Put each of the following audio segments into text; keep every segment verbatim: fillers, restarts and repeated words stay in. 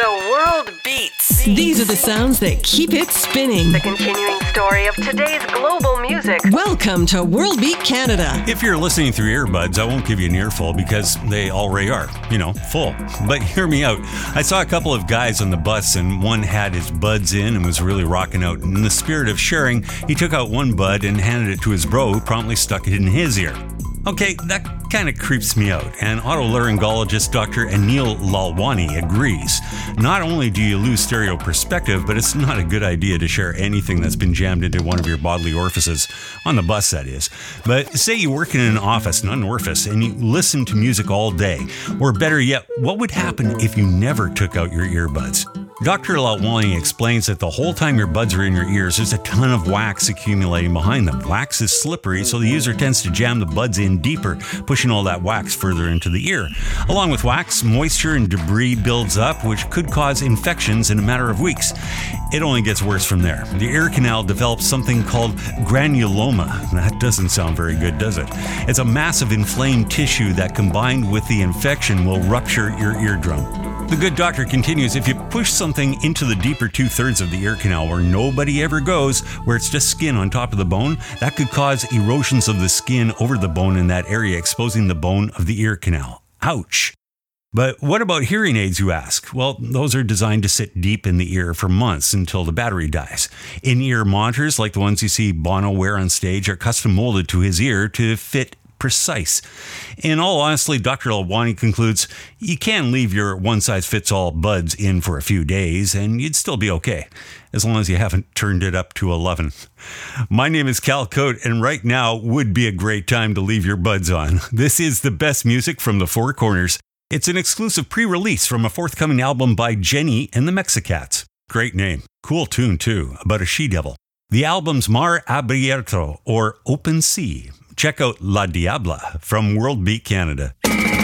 The world beats. These are the sounds that keep it spinning. The continuing story of today's global music. Welcome to World Beat Canada. If you're listening through earbuds, I won't give you an earful because they already are, you know, full. But hear me out. I saw a couple of guys on the bus and one had his buds in and was really rocking out. In the spirit of sharing, he took out one bud and handed it to his bro, who promptly stuck it in his ear. Okay, that kind of creeps me out, and otolaryngologist Doctor Anil Lalwani agrees. Not only do you lose stereo perspective, but it's not a good idea to share anything that's been jammed into one of your bodily orifices, on the bus that is. But say you work in an office, not an orifice, and you listen to music all day, or better yet, what would happen if you never took out your earbuds? Doctor Lalwani explains that the whole time your buds are in your ears, there's a ton of wax accumulating behind them. Wax is slippery, so the user tends to jam the buds in deeper, pushing all that wax further into the ear. Along with wax, moisture and debris builds up, which could cause infections in a matter of weeks. It only gets worse from there. The ear canal develops something called granuloma. That doesn't sound very good, does it? It's a massive inflamed tissue that, combined with the infection, will rupture your eardrum. The good doctor continues, if you push something into the deeper two-thirds of the ear canal where nobody ever goes, where it's just skin on top of the bone, that could cause erosions of the skin over the bone in that area, exposing the bone of the ear canal. Ouch! But what about hearing aids, you ask? Well, those are designed to sit deep in the ear for months until the battery dies. In-ear monitors, like the ones you see Bono wear on stage, are custom molded to his ear to fit precise. In all honesty, Doctor Lalwani concludes, you can leave your one-size-fits-all buds in for a few days and you'd still be okay, as long as you haven't turned it up to eleven. My name is Cal Cote, and right now would be a great time to leave your buds on. This is the best music from the Four Corners. It's an exclusive pre-release from a forthcoming album by Jenny and the Mexicats. Great name. Cool tune, too, about a she-devil. The album's Mar Abierto, or Open Sea. Check out La Diabla from World Beat Canada.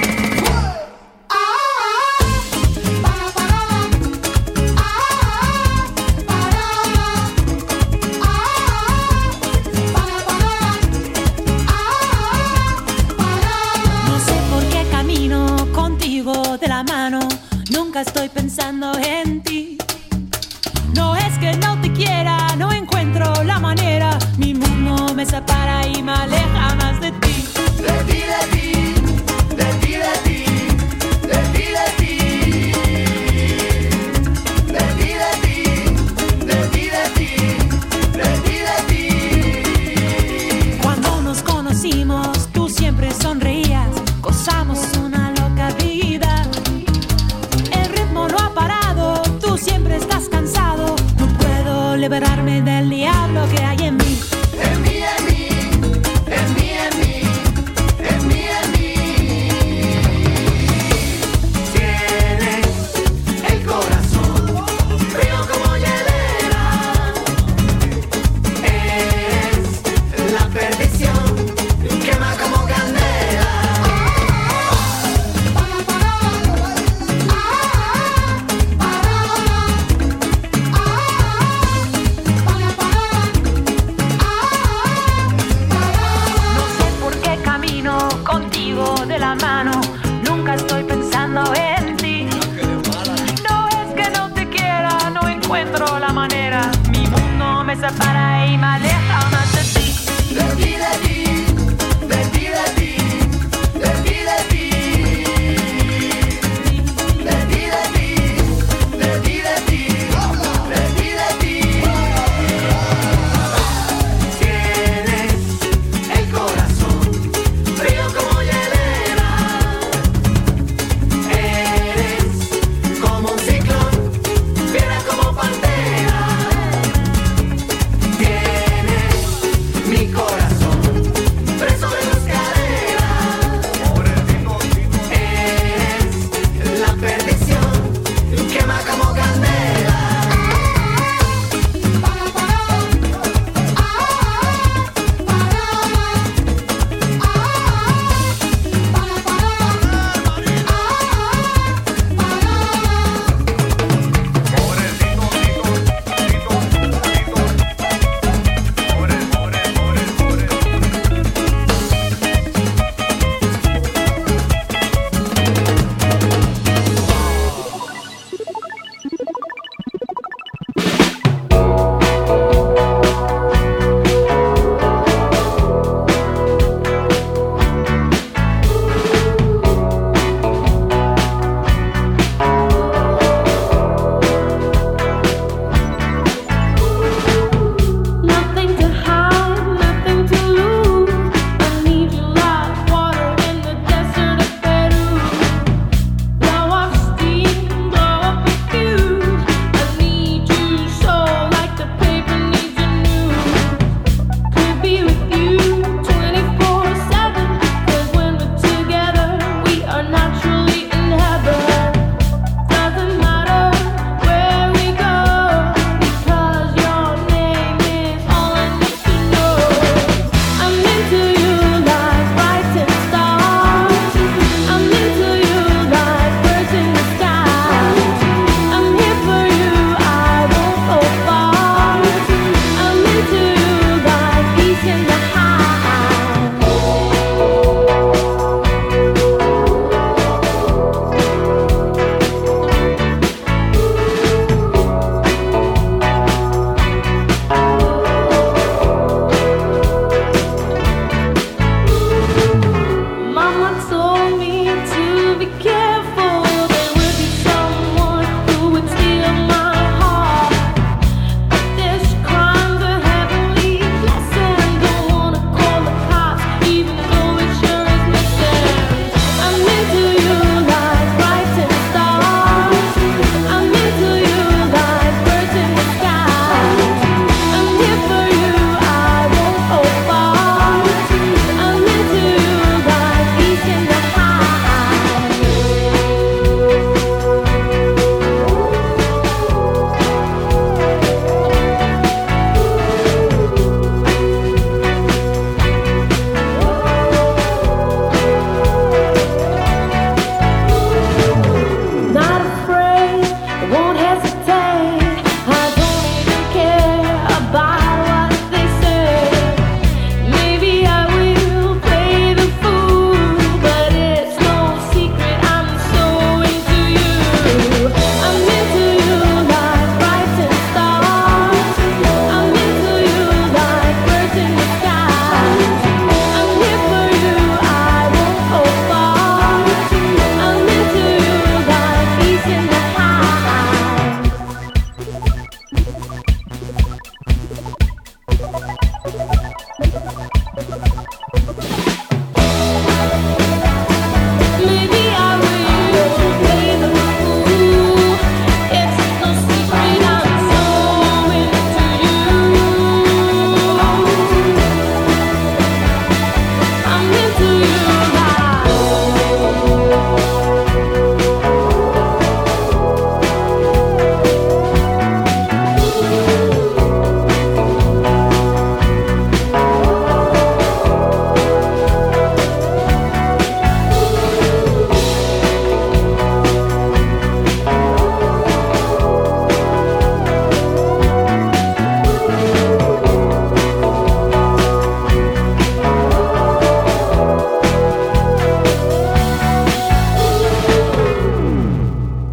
De la mano, nunca estoy pensando en ti. No es que no te quiera, no encuentro la manera. Mi mundo me separa y me aleja más de ti. De ti, de ti, de ti, de ti, de ti, de ti, de ti, de ti, de ti, de ti, de ti, de ti. Cuando nos conocimos, tú siempre sonreías, gozamos una loca vida. Siempre estás cansado, no puedo liberarme del diablo que hay en mí. En mí, en mí, en mí, en mí, en mí, en mí. Tienes el corazón frío como hielera. Eres la perdición, quema como candela.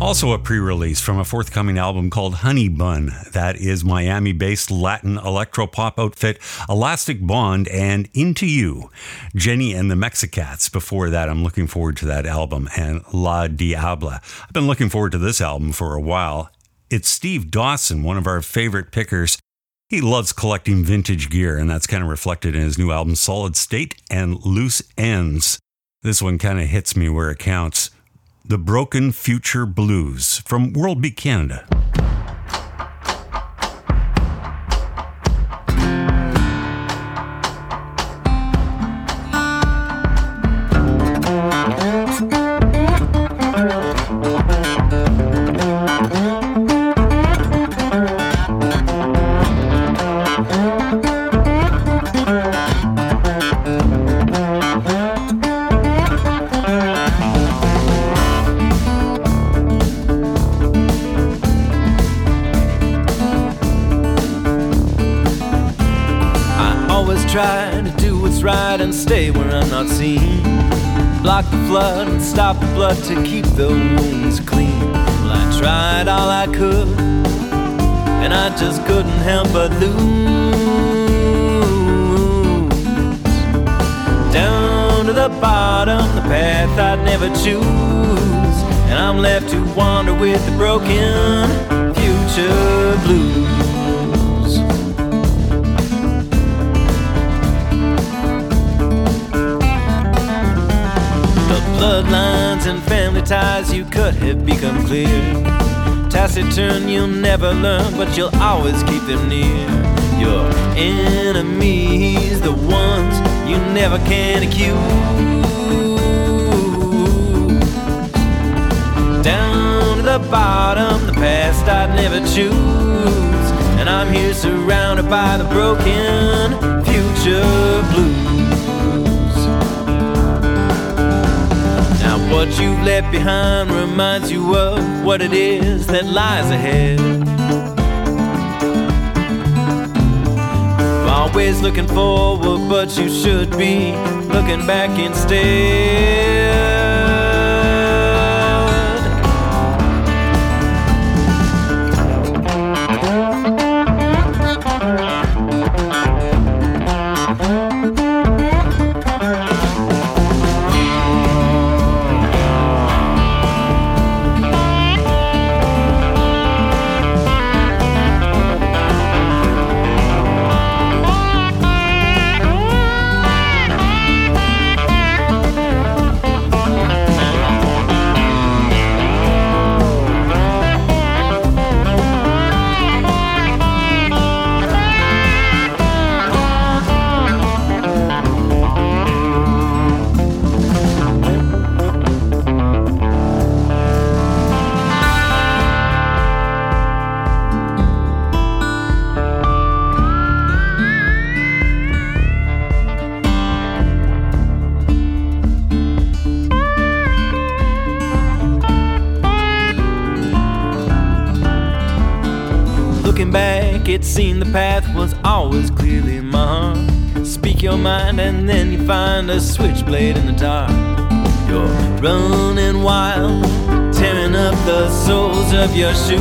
Also a pre-release from a forthcoming album called Honey Bun. That is Miami-based Latin electro-pop outfit Elastic Bond and Into You. Jenny and the Mexicats. Before that, I'm looking forward to that album. And La Diabla. I've been looking forward to this album for a while. It's Steve Dawson, one of our favorite pickers. He loves collecting vintage gear, and that's kind of reflected in his new album Solid State and Loose Ends. This one kind of hits me where it counts. The Broken Future Blues from World Beat Canada. Try to do what's right and stay where I'm not seen. Block the flood and stop the blood to keep the wounds clean. Well, I tried all I could, and I just couldn't help but lose. Down to the bottom, the path I'd never choose, and I'm left to wander with the broken future blues. Bloodlines and family ties you cut have become clear. Taciturn you'll never learn, but you'll always keep them near. Your enemies, the ones you never can accuse. Down to the bottom, the past I'd never choose, and I'm here surrounded by the broken future blues. What you've left behind reminds you of what it is that lies ahead. Always looking forward, but you should be looking back instead. It seemed the path was always clearly marked. Speak your mind and then you find a switchblade in the dark. You're running wild, tearing up the soles of your shoes.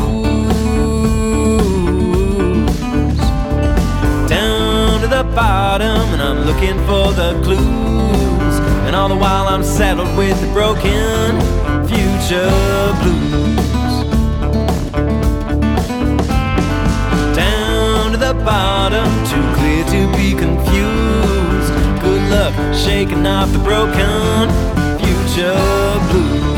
Down to the bottom and I'm looking for the clues, and all the while I'm saddled with the broken future blues. The bottom, too clear to be confused. Good luck shaking off the broken future blues.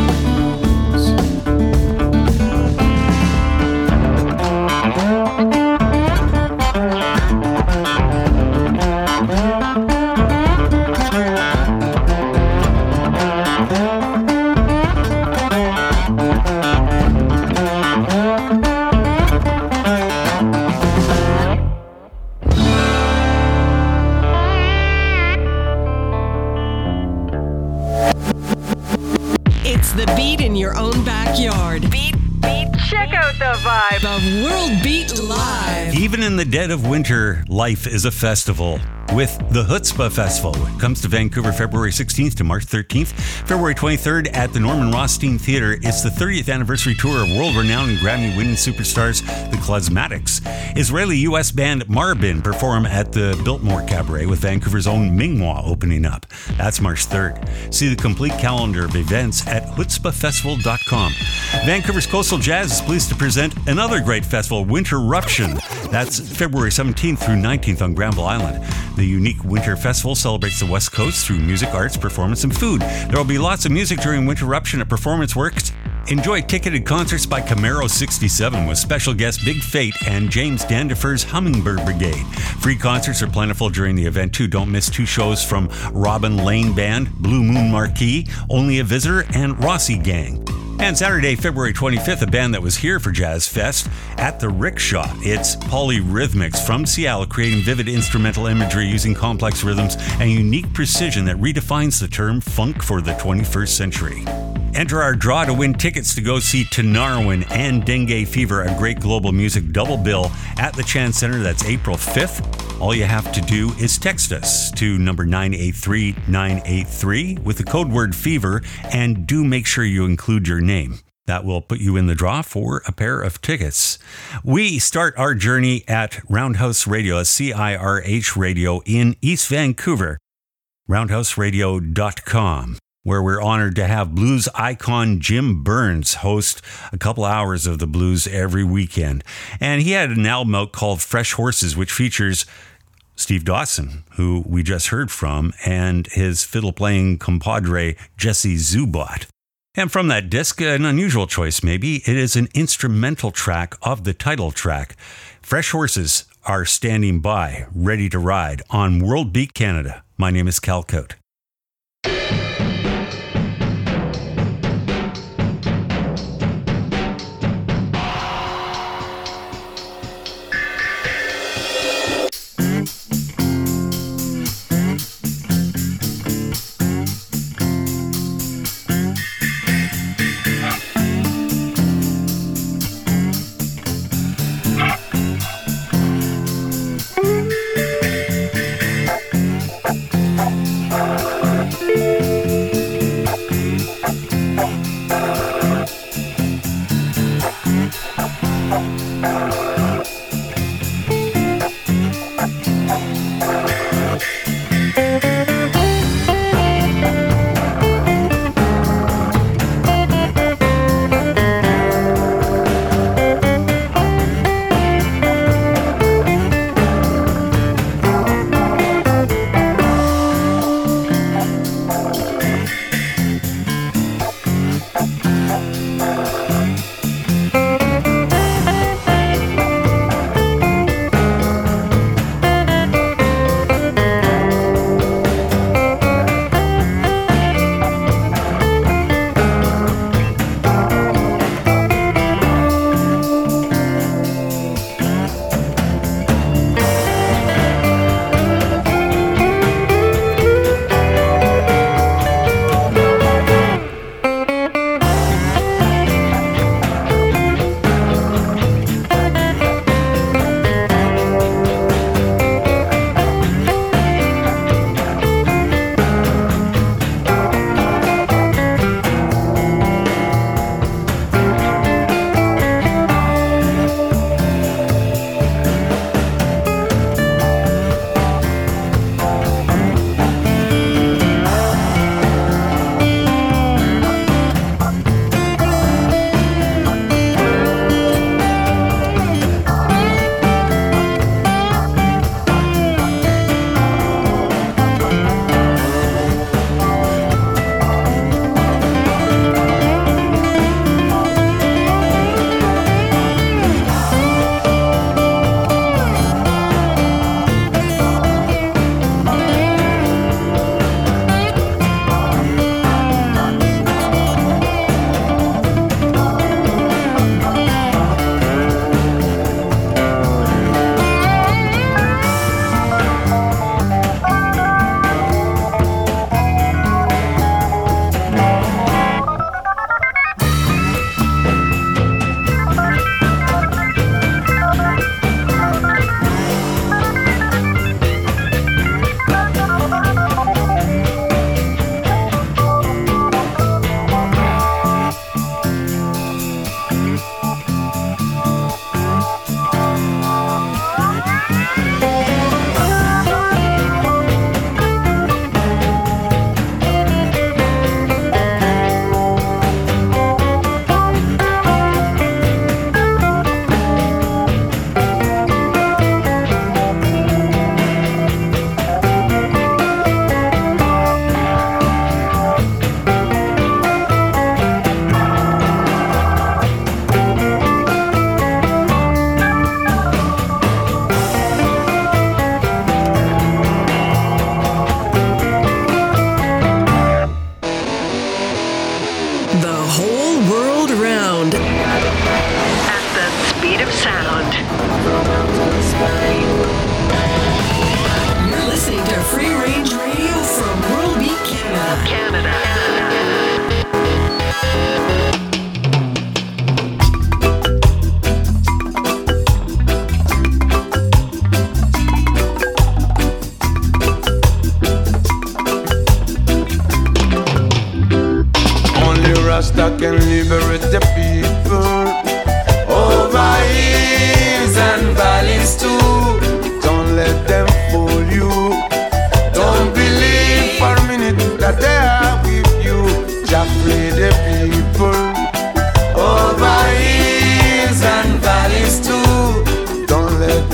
with the vibe. The World Beat Live. Even in the dead of winter, life is a festival with the Chutzpah Festival. It comes to Vancouver February sixteenth to March thirteenth. February twenty-third at the Norman Rothstein Theatre. It's the thirtieth anniversary tour of world-renowned and Grammy-winning superstars, the Klezmatics. Israeli-U S band Marbin perform at the Biltmore Cabaret with Vancouver's own Mingwa opening up. That's March third. See the complete calendar of events at chutzpah festival dot com. Vancouver's Coastal Jazz is pleased to present another great festival, Winterruption. That's February seventeenth through nineteenth on Granville Island. The unique Winter Festival celebrates the West Coast through music, arts, performance, and food. There will be lots of music during Winterruption at Performance Works. Enjoy ticketed concerts by Camaro sixty-seven with special guests Big Fate and James Dandifer's Hummingbird Brigade. Free concerts are plentiful during the event too. Don't miss two shows from Robin Lane Band, Blue Moon Marquee, Only a Visitor, and Rossi Gang. And Saturday, February twenty-fifth, a band that was here for Jazz Fest at the Rickshaw. It's Polyrhythmics from Seattle, creating vivid instrumental imagery using complex rhythms and unique precision that redefines the term funk for the twenty-first century. Enter our draw to win tickets to go see Tinariwen and Dengue Fever, a great global music double bill at the Chan Center. That's April fifth. All you have to do is text us to number nine eight three nine eight three with the code word FEVER, and do make sure you include your name. That will put you in the draw for a pair of tickets. We start our journey at Roundhouse Radio, C I R H Radio in East Vancouver, roundhouse radio dot com, where we're honored to have blues icon Jim Burns host a couple hours of the blues every weekend. And he had an album out called Fresh Horses, which features Steve Dawson, who we just heard from, and his fiddle-playing compadre Jesse Zubot. And from that disc, an unusual choice maybe, it is an instrumental track of the title track. Fresh Horses are standing by, ready to ride on World Beat Canada. My name is Cal Cote. Thank you.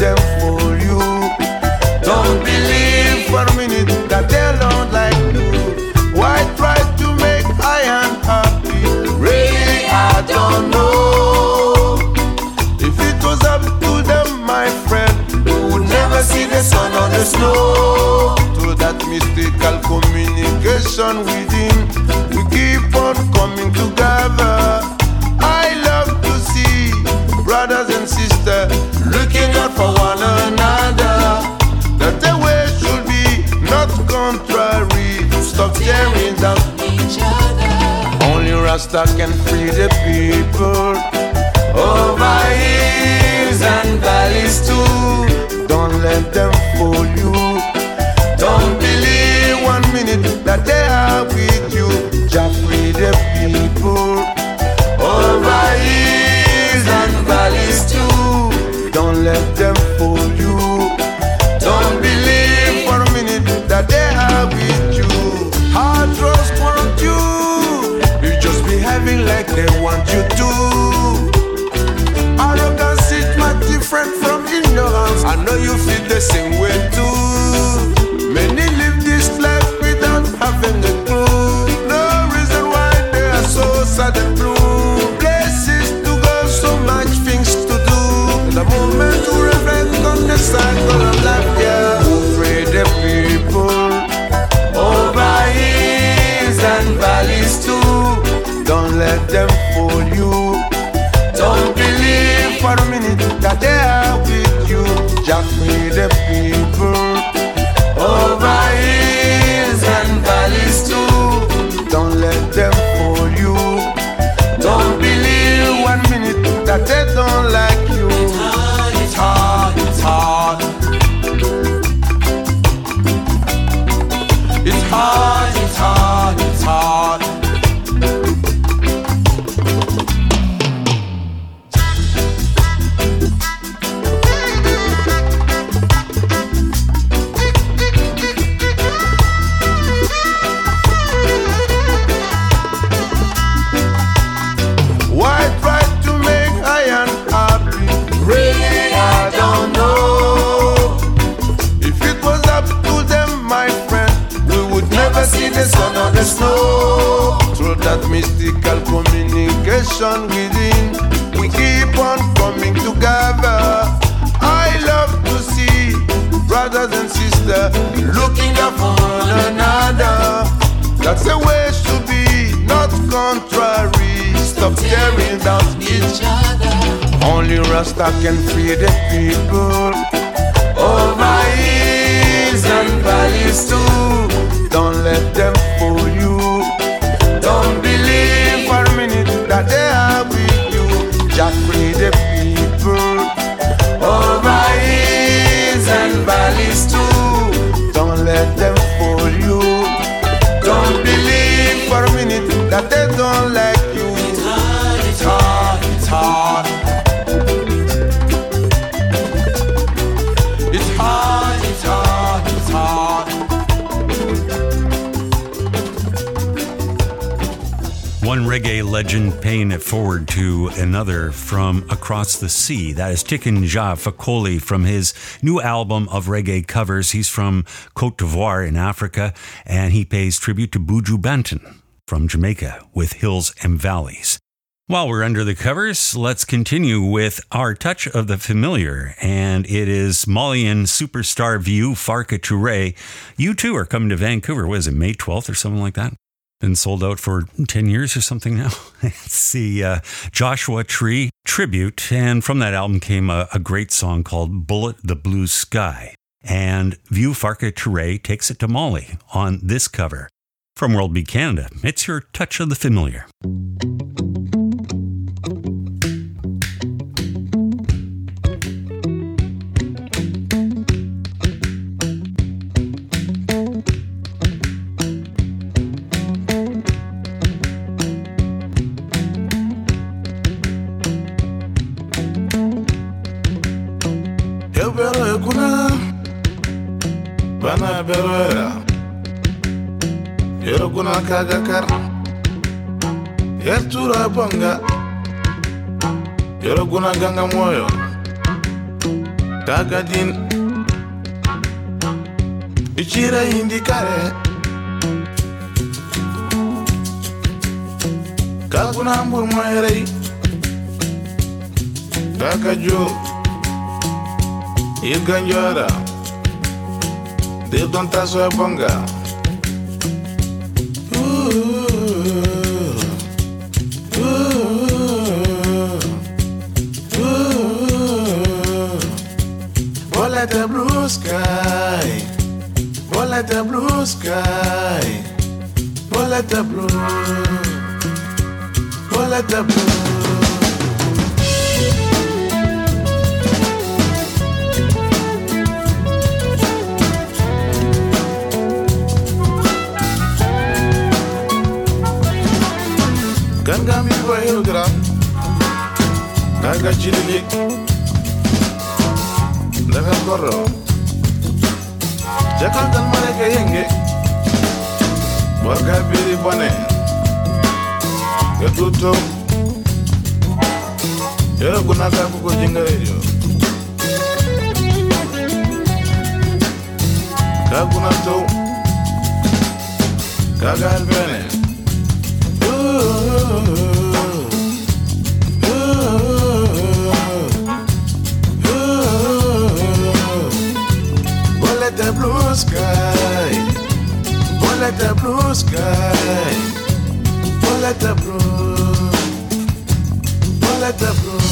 them fool you. Don't believe for a minute that they don't like you. Why try to make I am happy? Really, I don't know. If it was up to them, my friend, we would never see the sun or the snow. Through that mystical communication within, we keep on coming together. I love to see brothers and sisters looking out for one another. That the way should be, not contrary. Stop staring down each other. Only Rasta can free the people over hills and valleys too. Don't let them fool you. Don't believe one minute that they are with you. Just free the people over hills and valleys too. Don't let them fool you. Don't believe for a minute that they are with you. Hard drugs want you. You just behaving like they want you to. Arrogance is not different from ignorance. I know you feel the same way too. Many live this life without having a clue. No reason why they are so sad and blue. Places to go, so much things to do. The moment to reflect on the cycle of life, yeah. Free the people over hills and valleys too. Don't let them fool you. Don't believe for a minute that they are with you. Just free the people over hills and valleys too. Don't let them fool you. Don't believe one minute that they don't like you. It's hard, it's hard. It's hard, it's hard, it's hard. See the sun or the snow. Through that mystical communication within, we keep on coming together. I love to see brothers and sisters looking out for one another. That's the way it should be, not contrary. Stop staring down each other. Only Rasta can free the people over hills and valleys too. Don't let them fool you. Don't believe for a minute that they are with you. Just free the people over hills and valleys too. Don't let them fool you. Don't believe for a minute that they don't like you. It's hard, it's hard. It's hard, it's hard, it's hard. One reggae legend paying it forward to another from across the sea. That is Tiken Jah Fakoly from his new album of reggae covers. He's from Cote d'Ivoire in Africa, and he pays tribute to Buju Banton from Jamaica with Hills and Valleys. While we're under the covers, let's continue with our touch of the familiar, and it is Malian superstar Vieux Farka Touré. You two are coming to Vancouver. What is it, May twelfth or something like that? Been sold out for ten years or something now. It's the uh, Joshua Tree tribute, and from that album came a, a great song called Bullet the Blue Sky. And Vieux Farka Touré takes it to Mali on this cover. From World Beat Canada, it's your touch of the familiar. Bana berera Yero kuna kaga kar Yertura banga Yero kuna ganga moyo Kagadin Ichira indikare Kakuna hambur moerei Kakajo Irganjora Dildon taso bonga Let the blue sky, oh let the blue sky, oh let the blue, oh let the blue. Ganga mi boy hilgra, ganga chililik. Daga korro Jakal dan mereka yenge Warga biri bone Ketutup Yero gunakan kuku jinggarejo Kaguna tu Kagal bene Let the blue sky, oh let the blue sky, oh let the blue, oh let the blue.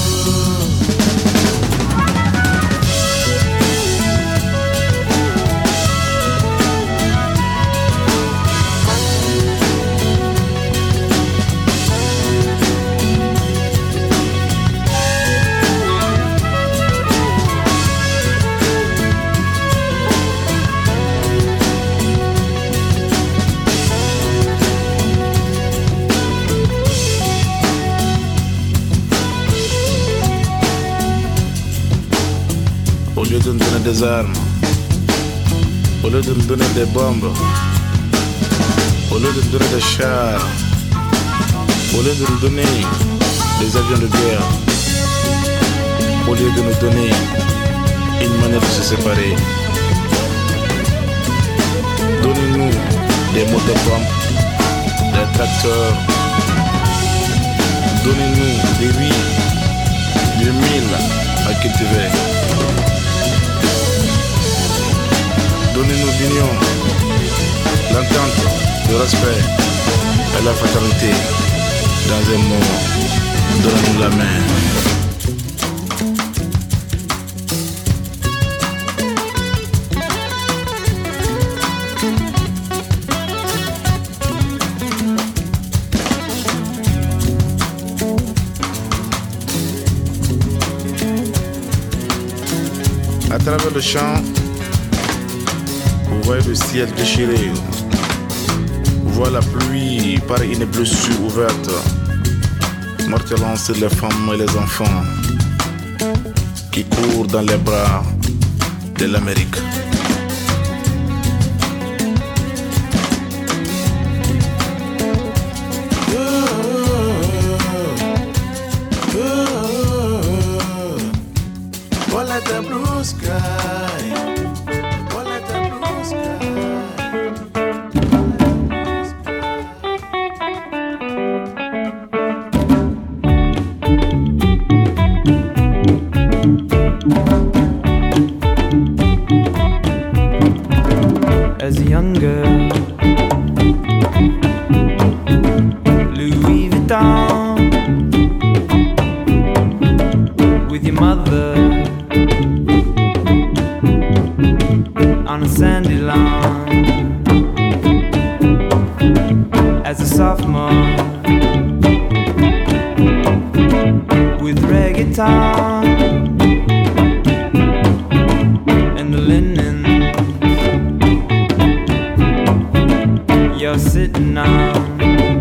Au lieu de me donner des armes, au lieu de me donner des bombes, au lieu de me donner des chars, au lieu de nous donner des avions de guerre, au lieu de nous donner une manière de se séparer, donnez-nous des motopompes, des tracteurs, donnez-nous des riz, des milles à cultiver. Donnez-nous l'union, l'entente, le respect et la fraternité dans un moment. Donnez-nous la main. À travers le chant, vous voyez le ciel déchiré. Vous voyez la pluie par une blessure ouverte, mortelant sur les femmes et les enfants qui courent dans les bras de l'Amérique. Oh, let the blue sky. Oh, let the blue sky. As a young girl, Louis Vuitton, with your mother on a sandy lawn. As a sophomore, with reggaeton and the linen you're sitting on.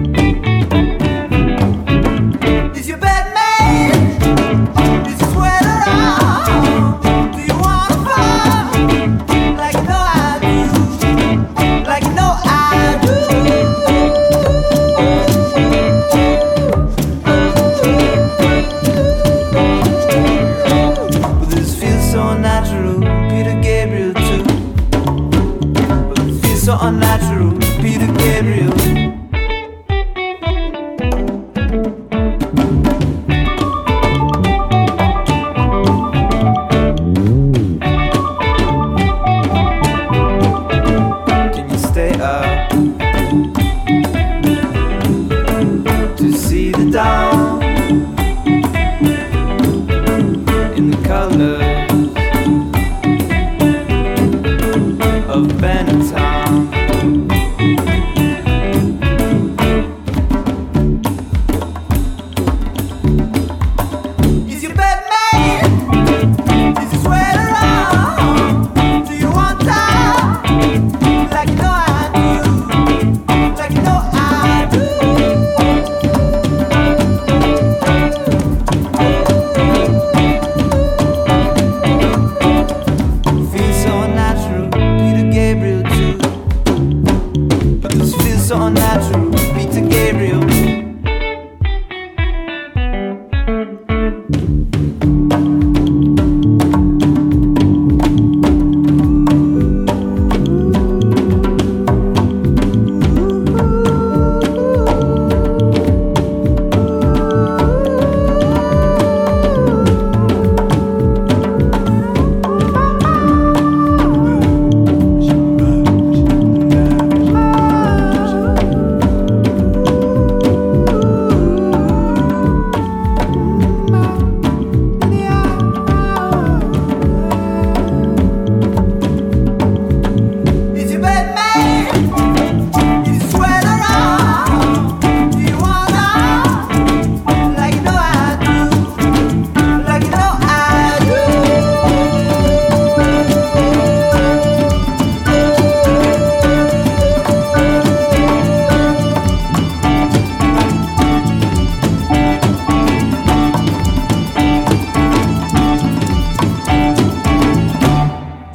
Is your bed made? Is your sweater on? Do you wanna fall? Like no I do. Like no I do.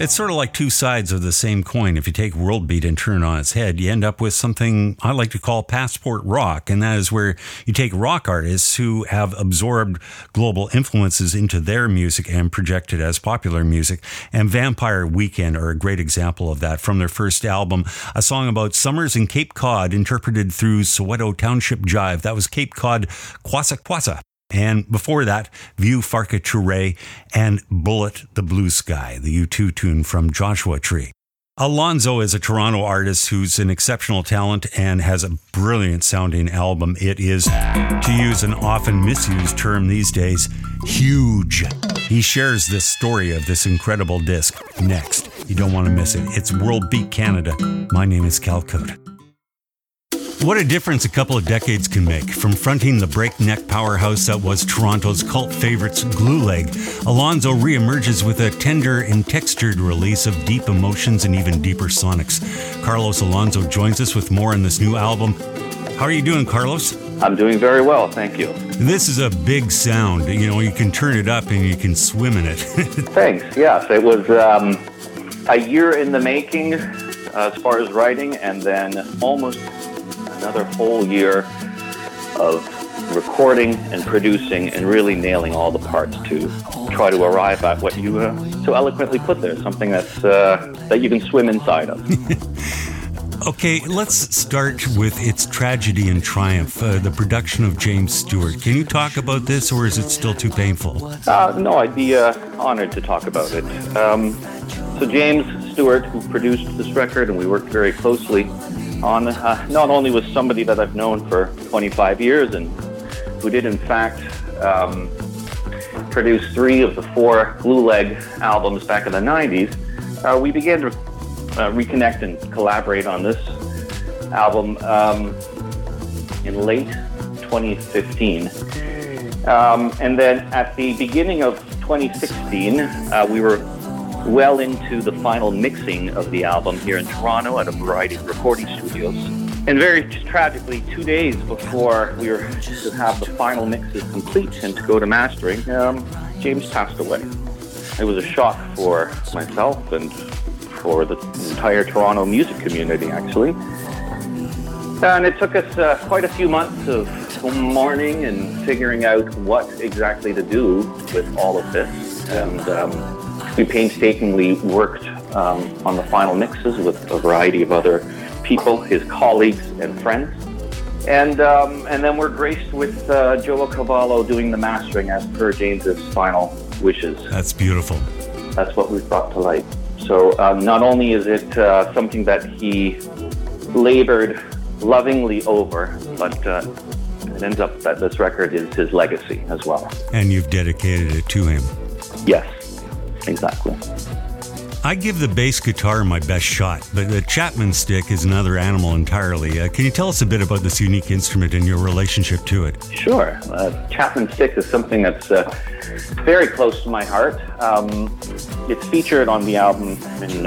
It's sort of like two sides of the same coin. If you take World Beat and turn it on its head, you end up with something I like to call passport rock. And that is where you take rock artists who have absorbed global influences into their music and project it as popular music. And Vampire Weekend are a great example of that. From their first album, a song about summers in Cape Cod interpreted through Soweto Township Jive. That was Cape Cod Kwasa Kwasa. And before that, View Farka Touré and Bullet the Blue Sky, the U two tune from Joshua Tree. Alonzo is a Toronto artist who's an exceptional talent and has a brilliant sounding album. It is, to use an often misused term these days, huge. He shares this story of this incredible disc next. You don't want to miss it. It's World Beat Canada. My name is Cal Cote. What a difference a couple of decades can make. From fronting the breakneck powerhouse that was Toronto's cult favorites Glue Leg, Alonzo reemerges with a tender and textured release of deep emotions and even deeper sonics. Carlos Alonzo joins us with more on this new album. How are you doing, Carlos? I'm doing very well, thank you. This is a big sound. You know, you can turn it up and you can swim in it. Thanks, yes. It was um, a year in the making uh, as far as writing, and then almost another whole year of recording and producing and really nailing all the parts to try to arrive at what you uh, so eloquently put there, something that's uh, that you can swim inside of. Okay, let's start with its tragedy and triumph, uh, the production of James Stewart. Can you talk about this, or is it still too painful? Uh, no, I'd be uh, honored to talk about it. Um, so James Stewart, who produced this record, and we worked very closely on, uh, not only was somebody that I've known for twenty-five years and who did in fact um, produce three of the four Glue Leg albums back in the nineties, uh, we began to uh, reconnect and collaborate on this album um, in late twenty fifteen. Um, and then at the beginning of twenty sixteen, uh, we were well into the final mixing of the album here in Toronto at a variety of recording studios. And very tragically, two days before we were to have the final mixes complete and to go to mastering, um, James passed away. It was a shock for myself and for the entire Toronto music community, actually. And it took us uh, quite a few months of mourning and figuring out what exactly to do with all of this. And um, we painstakingly worked um, on the final mixes with a variety of other people, his colleagues and friends. And um, and then we're graced with uh, Joe Cavallo doing the mastering as per James's final wishes. That's beautiful. That's what we've brought to light. So uh, not only is it uh, something that he labored lovingly over, but uh, it ends up that this record is his legacy as well. And you've dedicated it to him. Yes. Exactly. I give the bass guitar my best shot, but the Chapman stick is another animal entirely. Uh, can you tell us a bit about this unique instrument and your relationship to it? Sure. Uh, Chapman stick is something that's uh, very close to my heart. Um, it's featured on the album in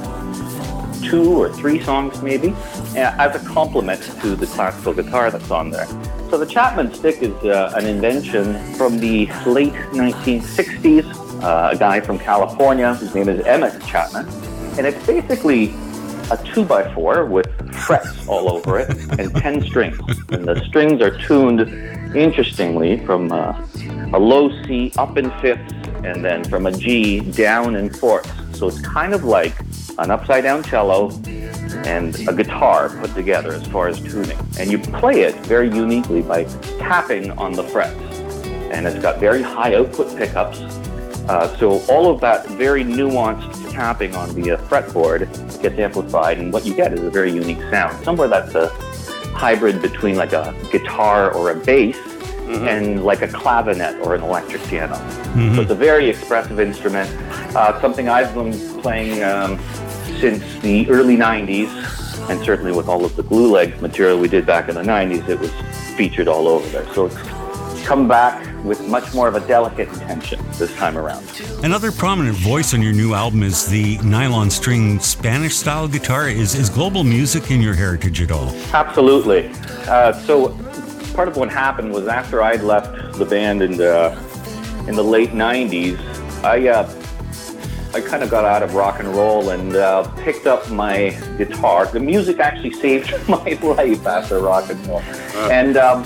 uh, two or three songs, maybe, as a complement to the classical guitar that's on there. So the Chapman stick is uh, an invention from the late nineteen sixties. Uh, a guy from California whose name is Emmett Chapman, and it's basically a two by four with frets all over it and ten strings, and the strings are tuned interestingly from uh, a low C up in fifths and then from a G down in fourths. So it's kind of like an upside down cello and a guitar put together as far as tuning, and you play it very uniquely by tapping on the frets, and it's got very high output pickups. Uh, so all of that very nuanced tapping on the uh, fretboard gets amplified, and what you get is a very unique sound. Somewhere that's a hybrid between like a guitar or a bass mm-hmm. and like a clavinet or an electric piano. Mm-hmm. So it's a very expressive instrument, uh, something I've been playing um, since the early nineties, and certainly with all of the Glue Leg material we did back in the nineties, it was featured all over there. So it's come back with much more of a delicate intention this time around. Another prominent voice on your new album is the nylon string Spanish-style guitar. Is, is global music in your heritage at all? Absolutely. Uh, so part of what happened was after I'd left the band in the, in the late nineties, I uh, I kind of got out of rock and roll and uh, picked up my guitar. The music actually saved my life after rock and roll. Uh. And um,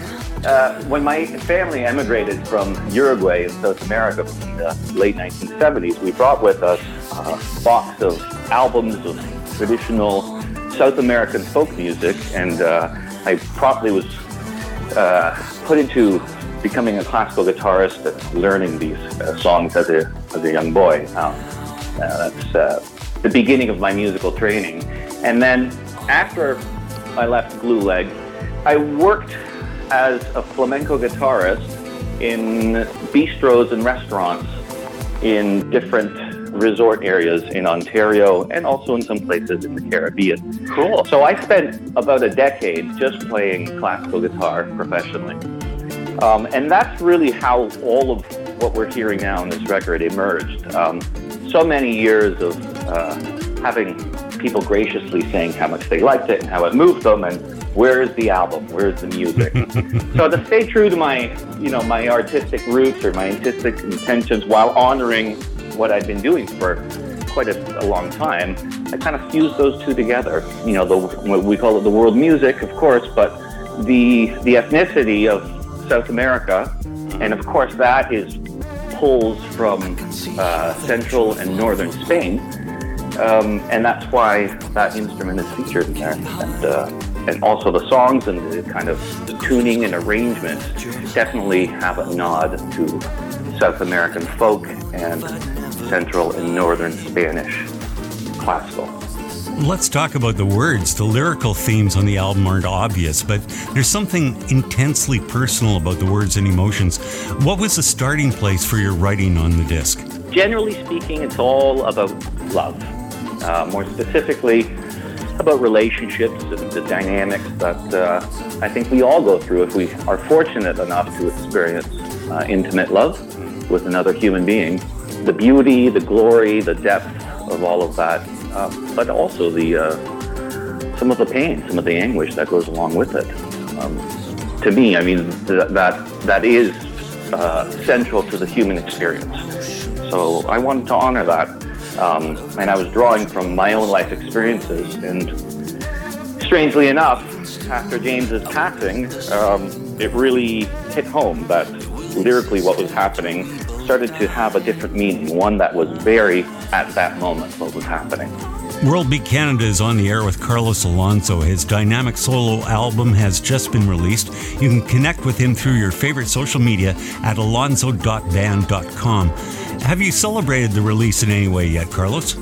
uh, when my family emigrated from Uruguay in South America in the late nineteen seventies, we brought with us a box of albums of traditional South American folk music, and uh, I promptly was uh, put into becoming a classical guitarist and learning these uh, songs as a as a young boy. Um, uh, that's uh, the beginning of my musical training. And then after I left Glue Leg, I worked as a flamenco guitarist in bistros and restaurants in different resort areas in Ontario and also in some places in the Caribbean. Cool. So I spent about a decade just playing classical guitar professionally. Um, and that's really how all of what we're hearing now in this record emerged. Um, so many years of uh, having people graciously saying how much they liked it and how it moved them, and where's the album, where's the music? So to stay true to my, you know, my artistic roots or my artistic intentions while honoring what I'd been doing for quite a, a long time, I kind of fused those two together. You know, the, what we call it the world music, of course, but the the ethnicity of South America, and of course that is pulls from uh, central and northern Spain, um, and that's why that instrument is featured in there. And, uh, and also the songs and the kind of the tuning and arrangement definitely have a nod to South American folk and central and northern Spanish classical. Let's talk about the words. The lyrical themes on the album aren't obvious, but there's something intensely personal about the words and emotions. What was the starting place for your writing on the disc? Generally speaking, it's all about love. Uh, more specifically, about relationships and the dynamics that uh, I think we all go through if we are fortunate enough to experience uh, intimate love with another human being. The beauty, the glory, the depth of all of that. Um, but also the uh, some of the pain, some of the anguish that goes along with it. Um, to me, I mean, th- that that is uh, central to the human experience. So I wanted to honor that, um, and I was drawing from my own life experiences. And strangely enough, after James's passing, um, it really hit home that lyrically what was happening started to have a different meaning, one that was very at that moment what was happening. World Beat Canada is on the air with Carlos Alonso. His dynamic solo album has just been released. You can connect with him through your favorite social media at alonso dot band dot com. Have you celebrated the release in any way yet, Carlos?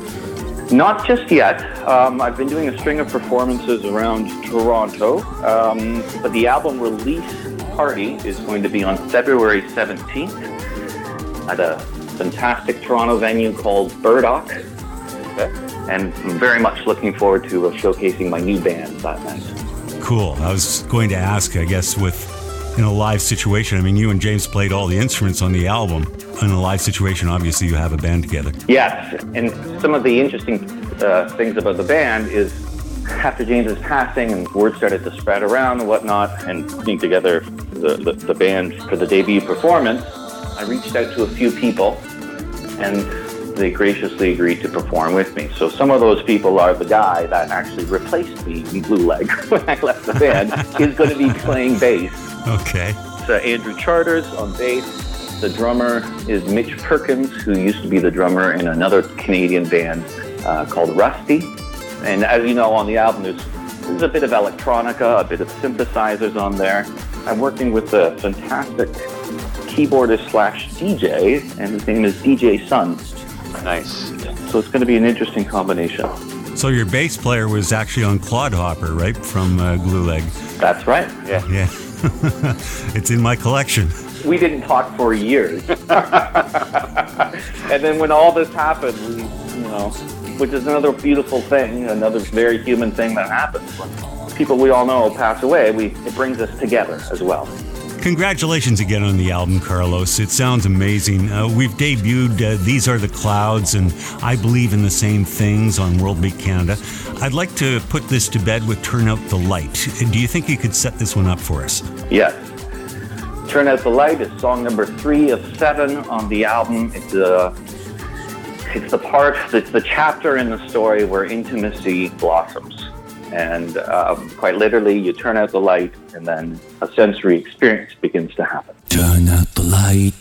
Not just yet. Um, I've been doing a string of performances around Toronto, um, but the album release party is going to be on February seventeenth. At a fantastic Toronto venue called Burdock. Okay. And I'm very much looking forward to uh, showcasing my new band that night. Cool. I was going to ask, I guess, with in a live situation, I mean, you and James played all the instruments on the album. In a live situation, obviously, you have a band together. Yes, and some of the interesting uh, things about the band is after James's passing and word started to spread around and whatnot, and putting together the, the, the band for the debut performance, I reached out to a few people, and they graciously agreed to perform with me. So some of those people are the guy that actually replaced me in Glue Leg when I left the band, is going to be playing bass. Okay. So Andrew Charters on bass. The drummer is Mitch Perkins, who used to be the drummer in another Canadian band uh, called Rusty. And as you know, on the album, there's, there's a bit of electronica, a bit of synthesizers on there. I'm working with a fantastic keyboardist slash D J, and his name is D J Sun. Nice. So it's going to be an interesting combination. So your bass player was actually on Clodhopper, right, from uh, Glue Leg? That's right. Yeah. Yeah. It's in my collection. We didn't talk for years. And then when all this happened, we, you know, which is another beautiful thing, another very human thing that happens. When people we all know pass away, we it brings us together as well. Congratulations again on the album, Carlos. It sounds amazing. Uh, we've debuted uh, These Are the Clouds and I Believe in the Same Things on World Beat Canada. I'd like to put this to bed with Turn Out the Light. Do you think you could set this one up for us? Yes. Turn Out the Light is song number three of seven on the album. It's a it's the part, it's the chapter in the story where intimacy blossoms. And um, quite literally, you turn out the light, and then a sensory experience begins to happen. Turn out the light.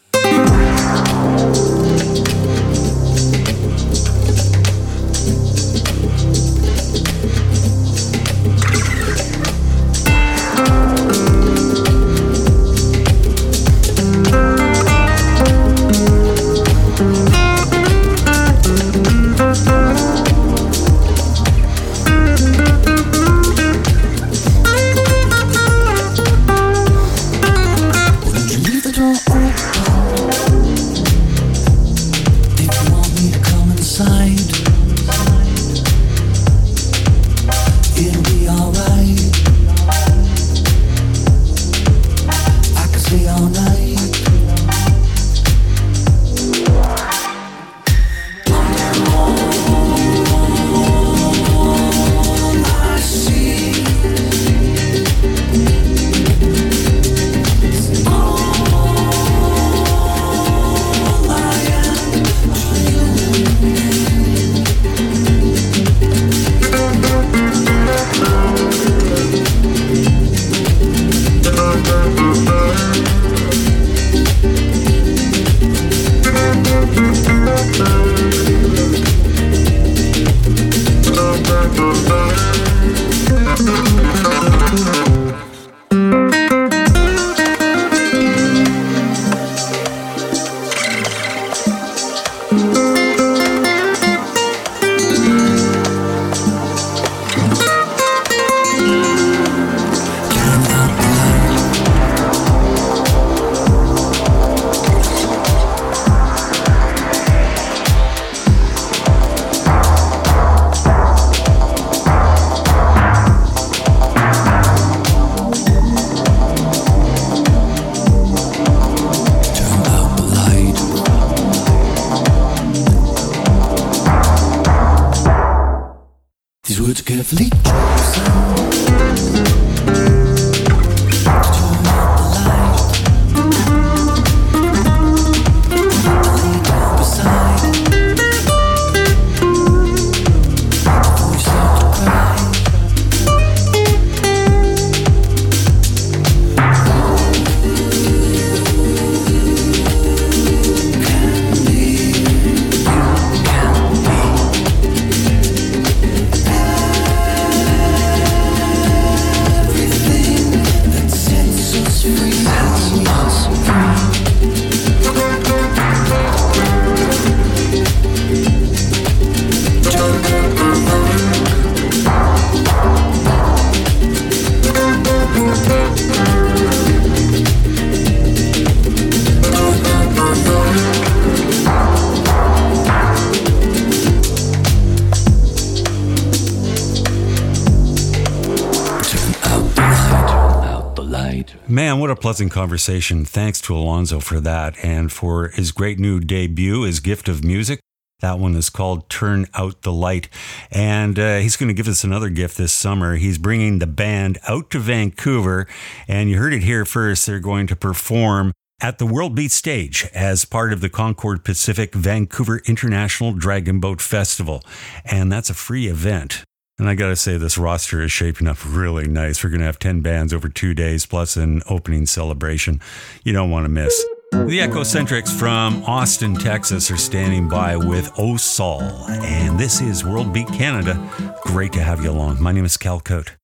Man, what a pleasant conversation. Thanks to Alonzo for that and for his great new debut, his gift of music. That one is called Turn Out the Light. And uh, he's going to give us another gift this summer. He's bringing the band out to Vancouver. And you heard it here first. They're going to perform at the World Beat stage as part of the Concord Pacific Vancouver International Dragon Boat Festival. And that's a free event. And I got to say, this roster is shaping up really nice. We're going to have ten bands over two days, plus an opening celebration you don't want to miss. The Echocentrics from Austin, Texas are standing by with O Sol. And this is World Beat Canada. Great to have you along. My name is Cal Cote.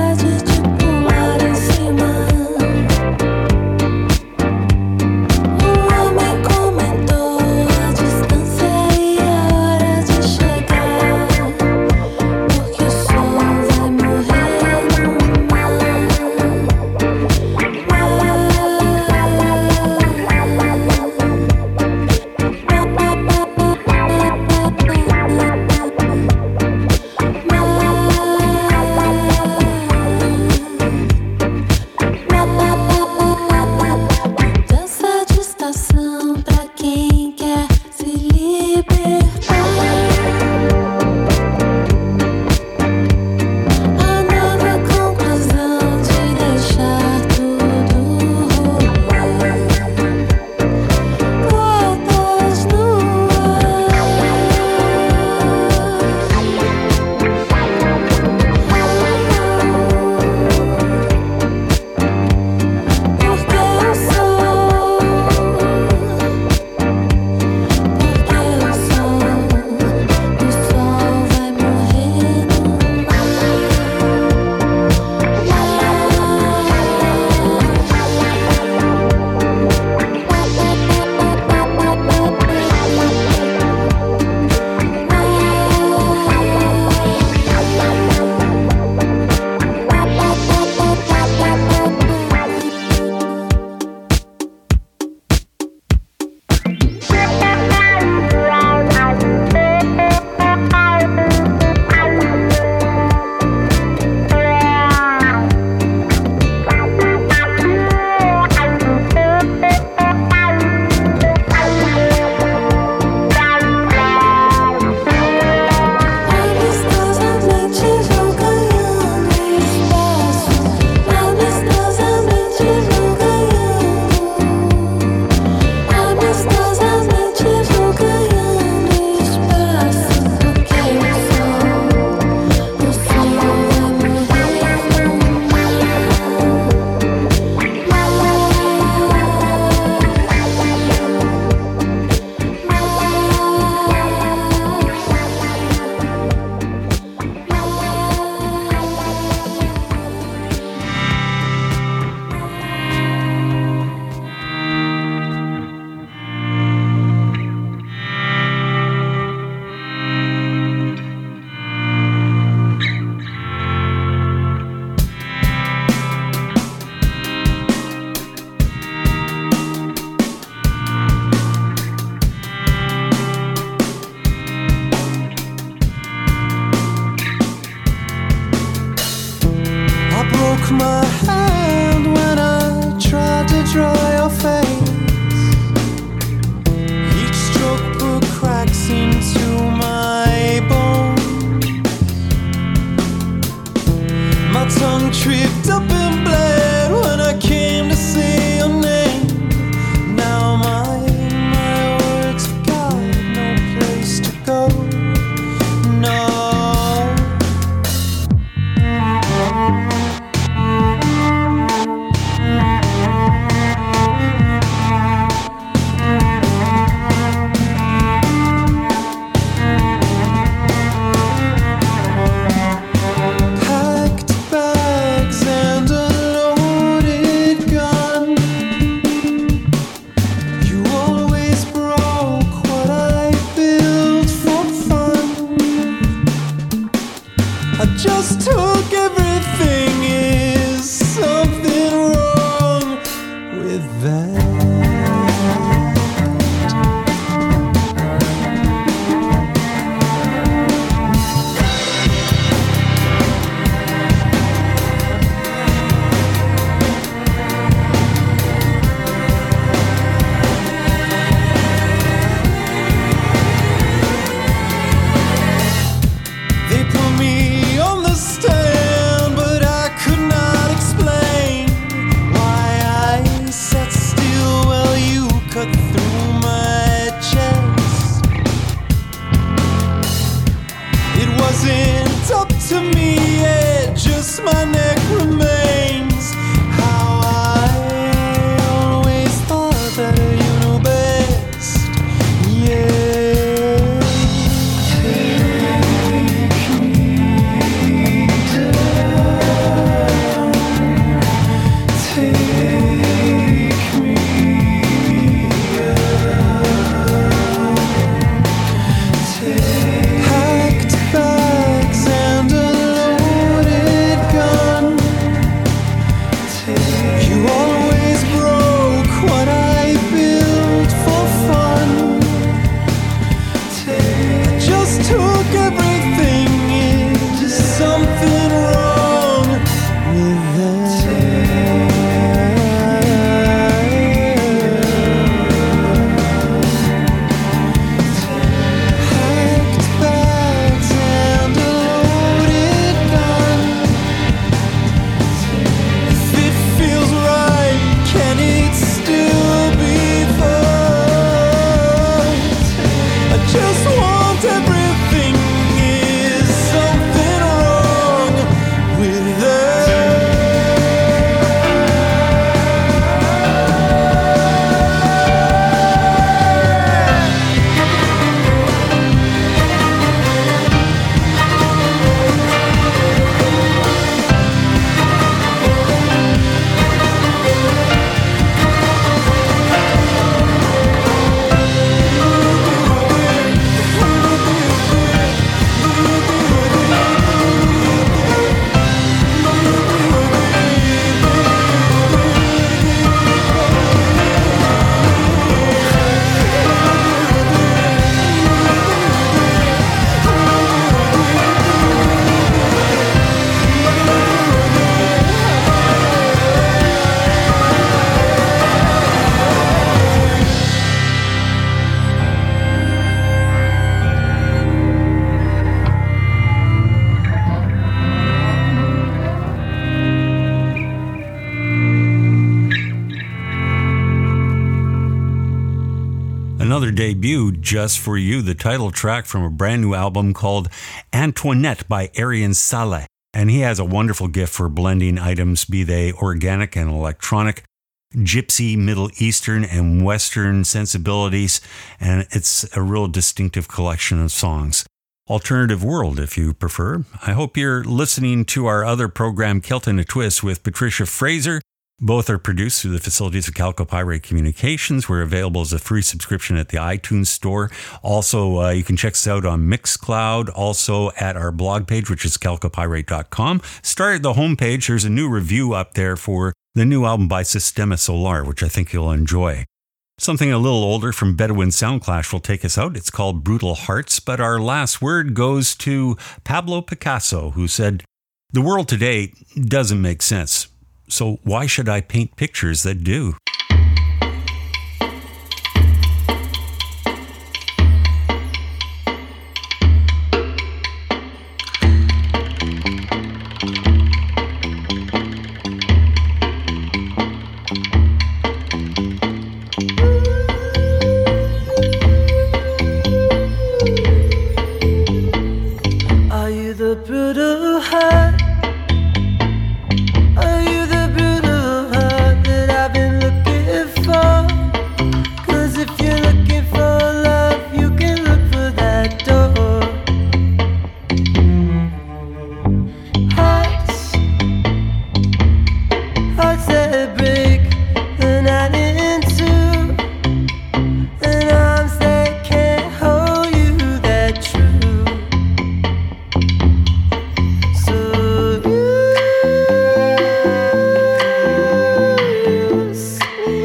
Oh my hand when I tried to draw your face. Each stroke put cracks into my bones. My tongue tripped up and bled when I came to say your name. Now my, my words have got no place to go. No. Packed bags and a loaded gun. You always broke what I built for fun. I just took everything. Is something wrong with that? They put me on the stand, but I could not explain why I sat still while you cut through my chest. It wasn't up to me yet, just my neck remains. How I always thought that you knew best. Yeah. Packed bags and a loaded gun. You always broke what I built for fun. I just took everything. Is something wrong with that? Packed bags and a loaded gun. If it feels right, can it still be fun? I just want everything. Is something wrong with that? Another debut just for you, the title track from a brand new album called Antoinette by Arian Saleh. And he has a wonderful gift for blending items, be they organic and electronic, gypsy, Middle Eastern, and Western sensibilities. And it's a real distinctive collection of songs. Alternative world, if you prefer. I hope you're listening to our other program, Kilt and a Twist, with Patricia Fraser. Both are produced through the facilities of Calcopyrate Communications. We're available as a free subscription at the iTunes Store. Also, uh, you can check us out on Mixcloud, also at our blog page, which is calcopyrate dot com. Start at the homepage. There's a new review up there for the new album by Sistema Solar, which I think you'll enjoy. Something a little older from Bedouin Soundclash will take us out. It's called Brutal Hearts, but our last word goes to Pablo Picasso, who said, "The world today doesn't make sense. So why should I paint pictures that do? Are you the brutal heart? Are you the brutal heart that I've been looking for? 'Cause if you're looking for love, you can look for that door. Hearts, hearts that break the night in two, and arms that can't hold you that true. So use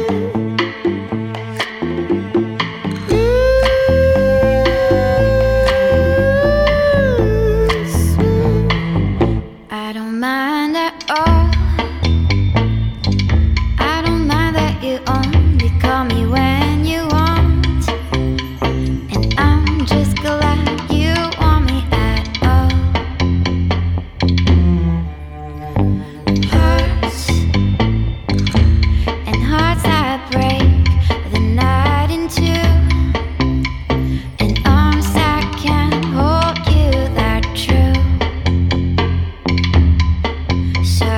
I don't mind at all. I don't mind that you only call me when you want, and I'm just glad you want me at all. Hearts and hearts that break the night in two, and arms that can't hold you that true. So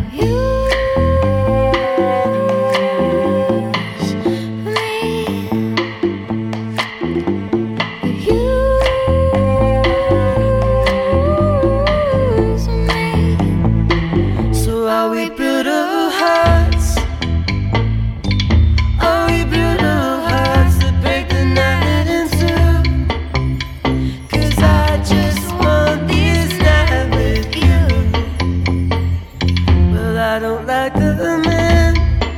use me, use me. So are we brutal hearts? Are we brutal hearts that break the night in two? 'Cause I just want this night with you. Well, I don't like the man.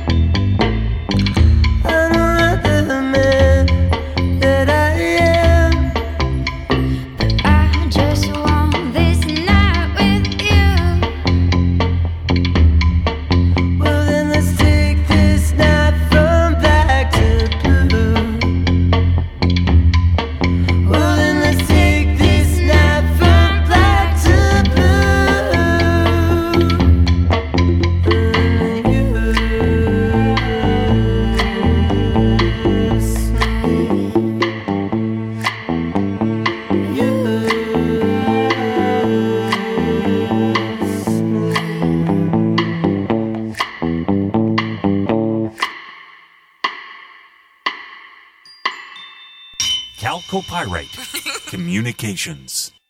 I don't like the man that I am. I just want this night with you. Well, then let's take this night from black to blue. Well, then let's take this night from black to blue. And use Calcopyrite Communications.